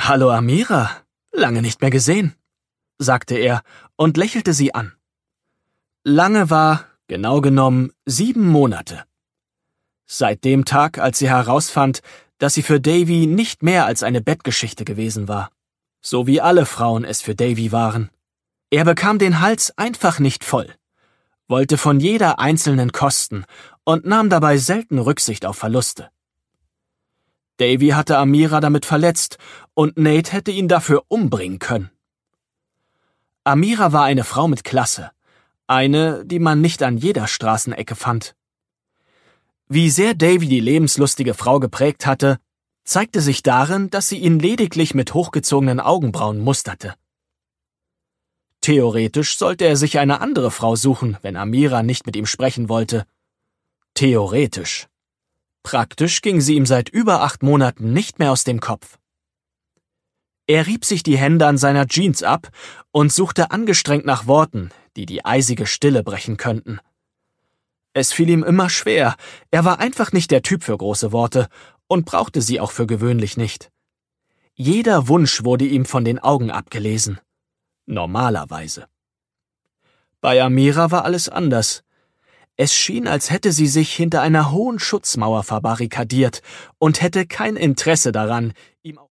»Hallo Amira, lange nicht mehr gesehen«, sagte er und lächelte sie an. Lange war, genau genommen, 7 Monate. Seit dem Tag, als sie herausfand, dass sie für Davy nicht mehr als eine Bettgeschichte gewesen war. So wie alle Frauen es für Davy waren. Er bekam den Hals einfach nicht voll, wollte von jeder einzelnen kosten und nahm dabei selten Rücksicht auf Verluste. Davy hatte Amira damit verletzt und Nate hätte ihn dafür umbringen können. Amira war eine Frau mit Klasse, eine, die man nicht an jeder Straßenecke fand. Wie sehr Davy die lebenslustige Frau geprägt hatte, zeigte sich darin, dass sie ihn lediglich mit hochgezogenen Augenbrauen musterte. Theoretisch sollte er sich eine andere Frau suchen, wenn Amira nicht mit ihm sprechen wollte. Theoretisch. Praktisch ging sie ihm seit über 8 Monaten nicht mehr aus dem Kopf. Er rieb sich die Hände an seiner Jeans ab und suchte angestrengt nach Worten, die die eisige Stille brechen könnten. Es fiel ihm immer schwer, er war einfach nicht der Typ für große Worte und brauchte sie auch für gewöhnlich nicht. Jeder Wunsch wurde ihm von den Augen abgelesen. Normalerweise. Bei Amira war alles anders. Es schien, als hätte sie sich hinter einer hohen Schutzmauer verbarrikadiert und hätte kein Interesse daran, ihm